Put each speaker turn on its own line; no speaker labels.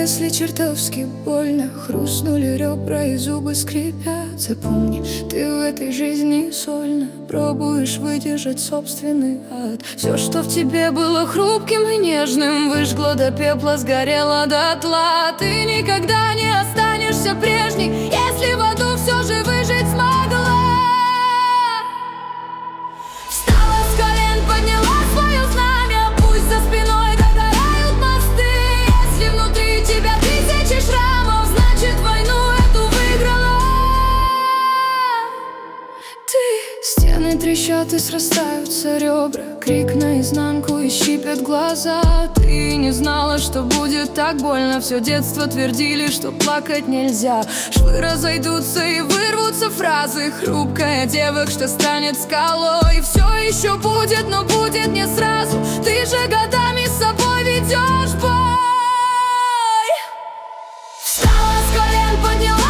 если чертовски больно, хрустнули ребра и зубы скрипят, запомни, ты в этой жизни сольно пробуешь выдержать собственный ад. Все, что в тебе было хрупким и нежным, выжгло до пепла, сгорело дотла. Ты никогда не останешься прежней, если в аду все же выжить смогла. Встала с колен, подняла свое знамя, пусть за спиной догорают мосты. Если внутри тебя тысячи шрамов, значит войну эту выиграла ты. Стены трещат и срастаются ребра, крик наизнанку и щипят глаза. Ты не знала, что будет так больно, все детство твердили, что плакать нельзя. Швы разойдутся и вырвутся фразы, хрупкая девок, что станет скалой. И все еще будет, но будет не сразу, ты же годами с собой ведешь бой. Встала с колен, подняла